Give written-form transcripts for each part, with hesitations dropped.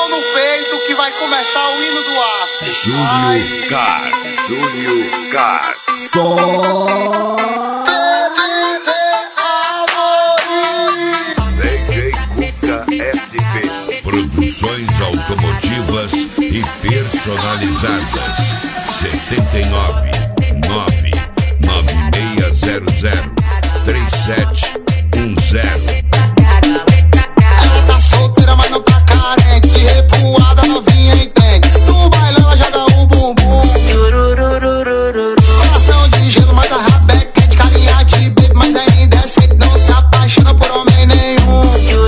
mão no peito que vai começar o hino do ato. Júnior Car. Só DJ Cuca SP. Produções automotivas e personalizadas. 79 99600 3710. Ela tá solteira, mas não tá carente. Revoada, novinha, entende. No baile ela joga o bumbum. Coração de gelo, mas a rabeca quente. Carinha de bebê, mas ainda é seco. Não se apaixona por homem nenhum.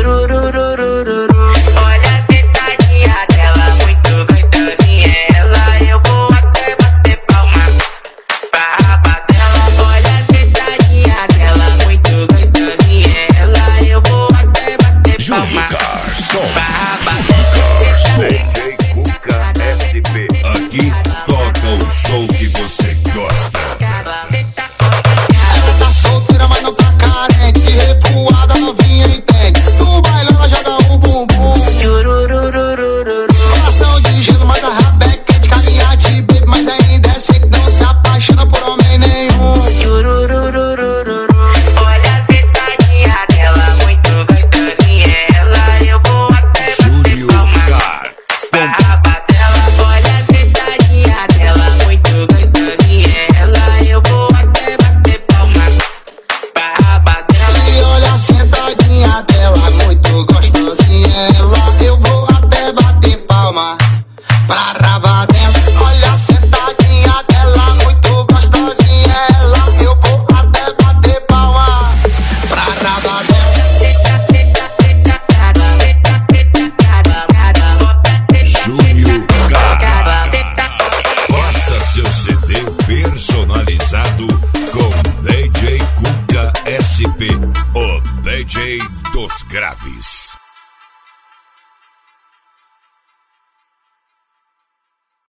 Olha a sentadinha dela, muito gostosinha. Ela, eu vou até bater palma pra raba dela. Olha a sentadinha dela, muito gostosinha. Ela, eu vou até bater palma pra raba dela. DJ Cuca SP. Aqui toca o som que você gosta. Ela tá solteira, mas não tá carente. Revoada, novinha, entende. No baile ela joga o bumbum. Coração de gelo, mas a rabeca quente. Carinha de bebê, mas ainda é seco. Não se apaixona por homem nenhum. Olha a sentadinha dela, muito gostosinha. Ela, eu vou até bater Júnior palma Car. pra raba dela. Olha a sentadinha dela, muito gostosinha. Ela, eu vou até bater palma pra raba dela. E olha a sentadinha dela, muito gostosinha. Ela, eu vou até bater palma pra raba dela. Olha a sentadinha dela, muito gostosinha. Ela, eu vou até bater palma pra raba dela. Júnior Car. Faça seu CD personalizado com DJ Cuca SP, o DJ dos Graves.